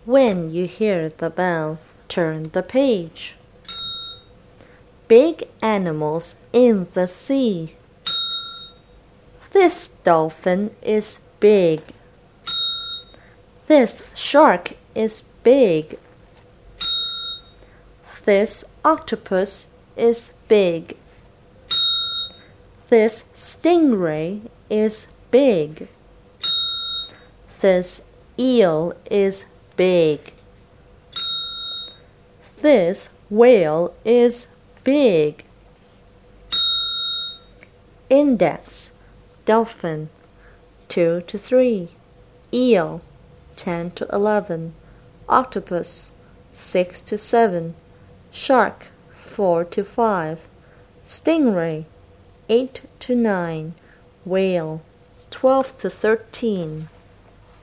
When you hear the bell, turn the page. Big animals in the sea. This dolphin is big. This shark is big. This octopus is big. This stingray is big. This eel is big. This whale is big. Index: dolphin 2 to 3, eel 10 to 11, octopus 6 to 7, shark 4 to 5, stingray 8 to 9, whale 12 to 13.